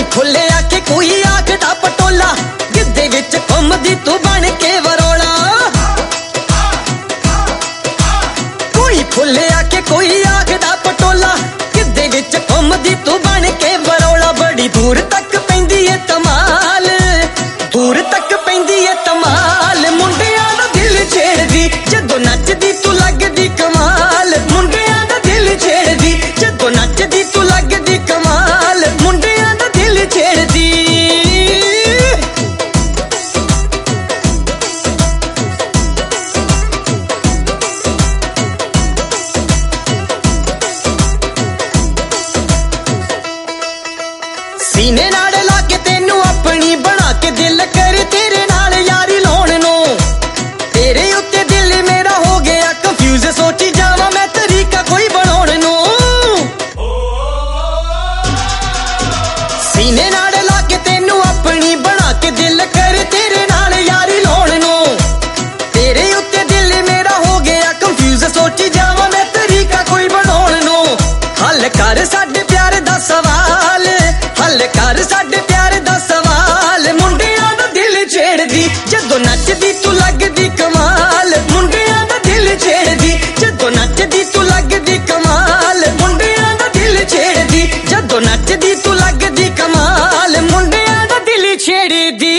फुले आके कोई आखदा पटोला, गिद्धे विच घुमदी तू बन के वरोला। कोई फुले आके कोई आखदा पटोला, गिद्धे विच घुमदी तू बन के वरोला। बड़ी दूर तक पैंदी है तमाल, दूर तक पैंदी है तमाल। मुंडियां दा दिल छेड़दी जदों नचदी तू लगदी कमाल। मुंडियां दा दिल छेड़दी जदों नचदी तू लगदी कमाल। मुंडियां दा दिल छेड़दी। सीने नाल लाके तेनू अपनी बना के दिल कर तेरे नाल यारी लाउण नूं। तेरे उत्ते दिल मेरा हो गया कंफ्यूज, सोची जावां मैं तरीका कोई बनाउण नूं। सीने नाल लाके तेनू अपनी बना के दिल कर तेरे नाल यारी लाउण नूं। तेरे उत्ते दिल मेरा हो गया कंफ्यूज, सोची जावां मैं तरीका कोई बनाउण नूं। हल कर साडे प्यार दा सवाल, हल कर साडे प्यार दा सवाल। मुंडियां दा दिल छेड़दी जदों नचदी तू लगदी कमाल। मुंडियां दा दिल छेड़दी जदों नचदी तू लगदी कमाल। मुंडियां दा दिल छेड़दी जदों नचदी तू लगदी कमाल। मुंडियां दा दिल छेड़दी।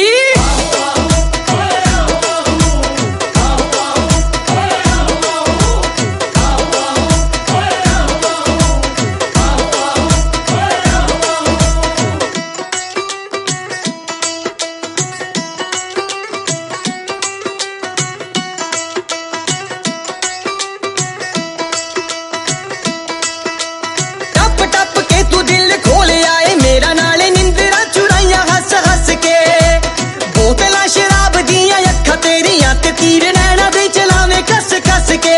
तीर नैना दे चलावे कस कस के,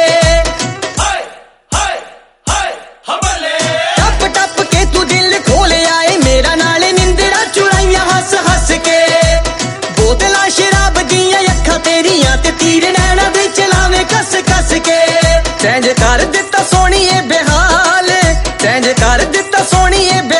टप टप के तू दिल खोले आए मेरा नाले निंदरा चुराइया हस हस के। बोतलां शराब दियां अखां तेरियां ते तीर नैना दे चलावे कस कस के। तैं जे कर दिता सोहणीए बेहाल, तैं जे कर दिता सोहणीए